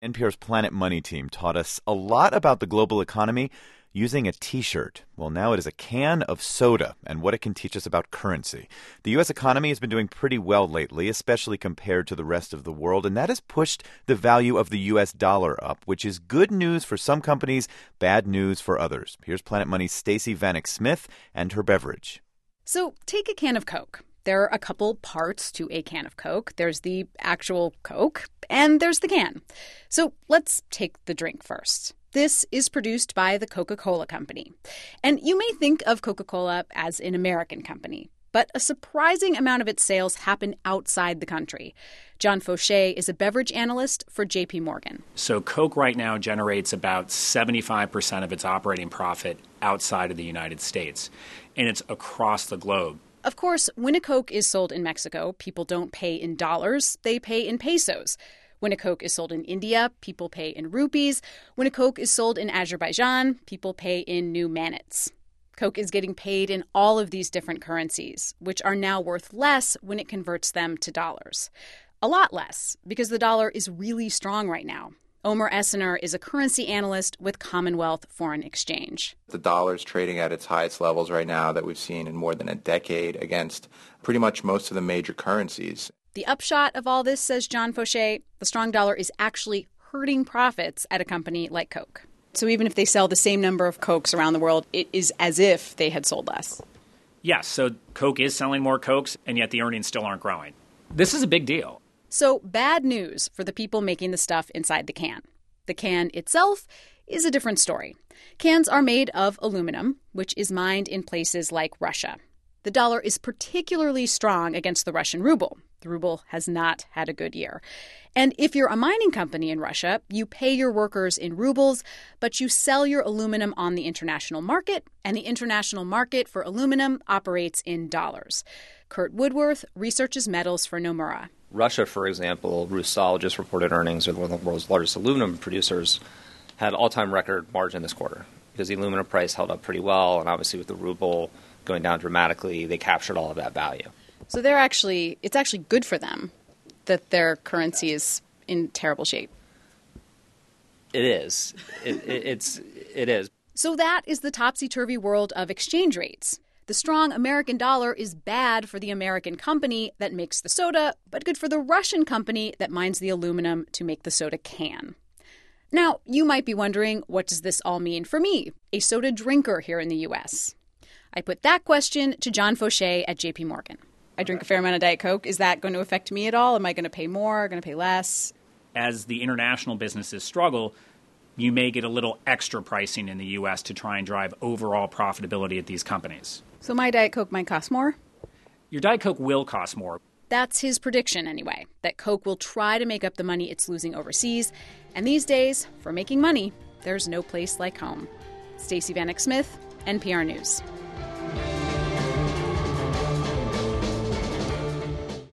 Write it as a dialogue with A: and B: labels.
A: NPR's Planet Money team taught us a lot about the global economy using a T-shirt. Well, now it is a can of soda and what it can teach us about currency. The U.S. economy has been doing pretty well lately, especially compared to the rest of the world, and that has pushed the value of the U.S. dollar up, which is good news for some companies, bad news for others. Here's Planet Money's Stacey Vanek Smith and her beverage.
B: So take a can of Coke. There are a couple parts to a can of Coke. There's the actual Coke, and there's the can. So let's take the drink first. This is produced by the Coca-Cola Company. And you may think of Coca-Cola as an American company, but a surprising amount of its sales happen outside the country. John Fauché is a beverage analyst for J.P. Morgan.
C: So Coke right now generates about 75% of its operating profit outside of the United States, and it's across the globe.
B: Of course, when a Coke is sold in Mexico, people don't pay in dollars, they pay in pesos. When a Coke is sold in India, people pay in rupees. When a Coke is sold in Azerbaijan, people pay in new manats. Coke is getting paid in all of these different currencies, which are now worth less when it converts them to dollars. A lot less, because the dollar is really strong right now. Omer Essener is a currency analyst with Commonwealth Foreign Exchange.
D: The dollar's trading at its highest levels right now that we've seen in more than a decade against pretty much most of the major currencies.
B: The upshot of all this, says John Fauché, the strong dollar is actually hurting profits at a company like Coke. So even if they sell the same number of Cokes around the world, it is as if they had sold less.
C: Yes, so Coke is selling more Cokes, and yet the earnings still aren't growing. This is a big deal.
B: So bad news for the people making the stuff inside the can. The can itself is a different story. Cans are made of aluminum, which is mined in places like Russia. The dollar is particularly strong against the Russian ruble. The ruble has not had a good year. And if you're a mining company in Russia, you pay your workers in rubles, but you sell your aluminum on the international market, and the international market for aluminum operates in dollars. Kurt Woodworth researches metals for Nomura.
E: Russia, for example, Rusal just reported earnings with one of the world's largest aluminum producers, had all-time record margin this quarter because the aluminum price held up pretty well, and obviously with the ruble going down dramatically, they captured all of that value.
B: So it's actually good for them that their currency is in terrible shape.
E: It is. It is.
B: So that is the topsy-turvy world of exchange rates. The strong American dollar is bad for the American company that makes the soda, but good for the Russian company that mines the aluminum to make the soda can. Now, you might be wondering, what does this all mean for me, a soda drinker here in the U.S.? I put that question to John Fauché at J.P. Morgan. I drink a fair amount of Diet Coke. Is that going to affect me at all? Am I going to pay more, going to pay less?
C: As the international businesses struggle, you may get a little extra pricing in the U.S. to try and drive overall profitability at these companies.
B: So my Diet Coke might cost more?
C: Your Diet Coke will cost more.
B: That's his prediction anyway, that Coke will try to make up the money it's losing overseas. And these days, for making money, there's no place like home. Stacey Vanek Smith, NPR News.